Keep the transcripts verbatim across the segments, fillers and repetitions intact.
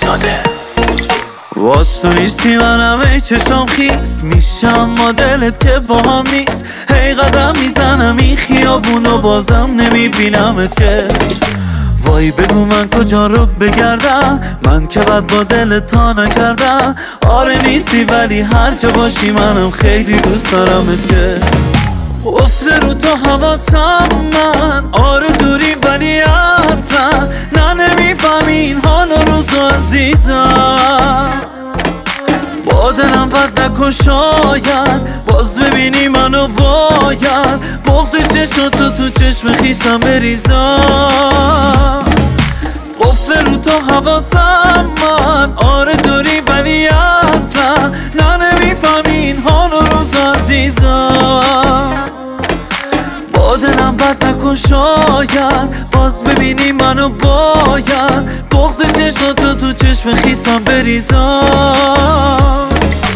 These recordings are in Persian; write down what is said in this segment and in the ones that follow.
زاده. واس تو نیستی منم ای چشام خیس میشم ما دلت که با هم نیست. هی قدم میزنم این خیابونو بازم نمیبینمت که. وای بگو من کجا رو بگردم، من که بد با دلت تا نکردم. آره نیستی ولی هر جا باشی منم خیلی دوست دارمت که. افته رو تو حواسم من، آره دوری ولی اصلا نه نمیفهمین حال و روزو عزیزم. با دلم بد نکن شاید باز ببینی منو باید بغض چشم تو تو چشم خیسم بریزم. قفل رو تو حواسم من، آره دوری ولی اصلا نه نمیفهمین حال و روز عزیزم. با دلم بد نکن شاید باز ببینی منو باید بغض چشم تو تو چشم خیسم بریزم.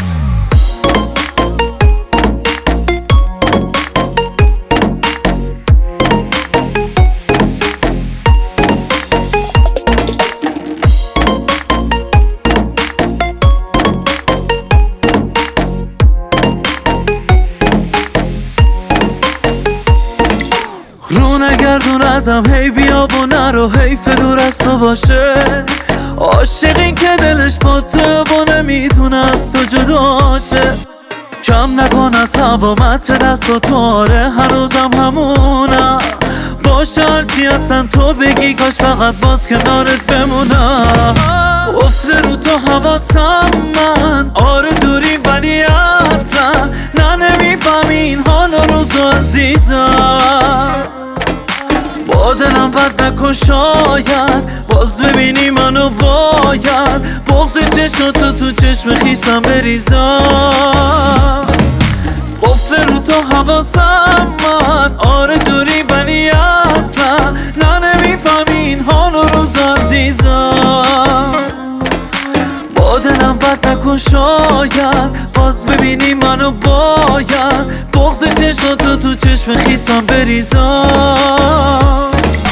رو نگردون ازم هی بیا و نرو حیف دور از تو باشه. عاشقین که دلش با تو و نمیتونه از تو جداشه. کم نکن از هوا متر دست و تاره هنوزم همونم. باشه هرچی هستن تو بگی کاش فقط باز کنارت بمونم. افته رو تو حواسم من، آره دوری ولی اصلا نه نمیفهمین حال و روزو عزیزم. با دلم بد نکن شاید باز ببینی منو باید بغض چشم تو تو چشم خیسم بریزم. قفل رو تو حواسم من، آره دوری ولی اصلا نه نمیفهمین حال و روز عزیزم. با دلم بد نکن شاید باز ببینی منو باید بغض چشم تو تو چشم خیسم بریزم.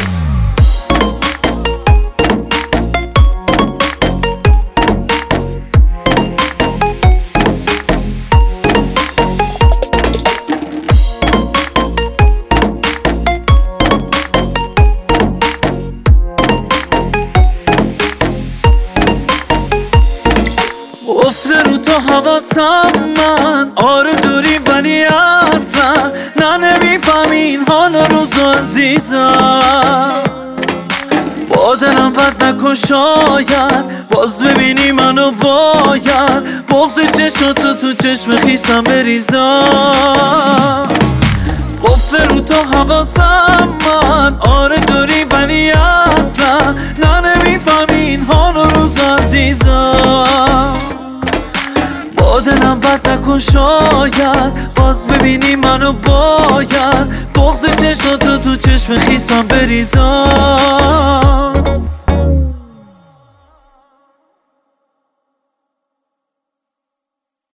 افته رو تو حواسم من، آره دوری ولی اصلا نه نمیفهمین حال و روزو عزیزم. با دلم بد نکن شاید باز ببینی منو باید بغض چشم تو تو چشم خیسم بریزم. قفل رو تو حواسم من، آره دوری ولی اصلا نه نمیفهمین حال و روز عزیزم. با دلم بد نکن شاید باز ببینی منو باید بغض چشم تو تو چشم خیسم بریزم.